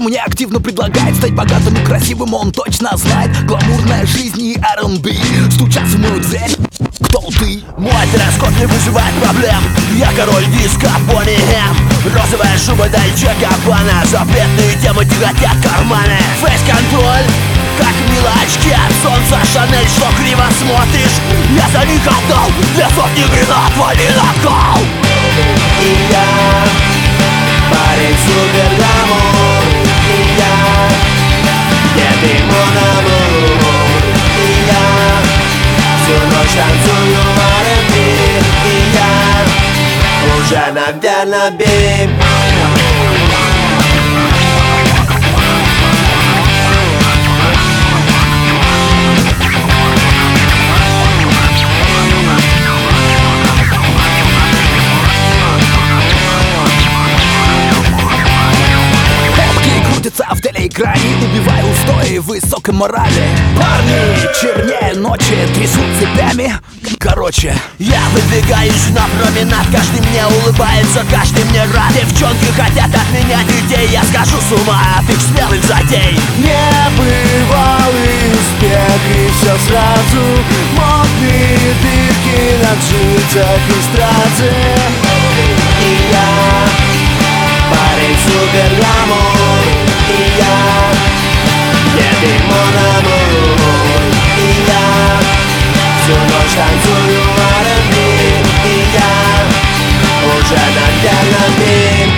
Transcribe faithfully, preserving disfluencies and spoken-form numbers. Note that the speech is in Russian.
мне активно предлагает стать богатым и красивым. Он точно знает гламурная жизнь и ар энд би. Стучатся в мою дверь. Кто ты? Мой дресс-код не вызывает проблем. Я король диска Бонни Эм. Розовая шуба Дольче Габбана. Запретные темы тяготят карманы. Фейс-контроль, как милочки от солнца Шанель. Что криво смотришь? Я за них отдал две сотни гранат, вали на кол. И я парень супер гламур. И я где ты, мон амур? И я всю ночь танцую ар энд би. И я уже, наверно, би. В телеэкране, убивая устои высокой морали. Парни чернее ночи, трясут цепями. Короче, я выдвигаюсь на променад. Каждый мне улыбается, каждый мне рад. Девчонки хотят от меня детей. Я схожу с ума от их смелых затей. Небывалый успех и все сразу. Модные дырки на джинсах и стразы. И я парень супер гламур. И я где ты, мон амур? И я всю ночь танцую ар энд би. И я уже, наверно, би.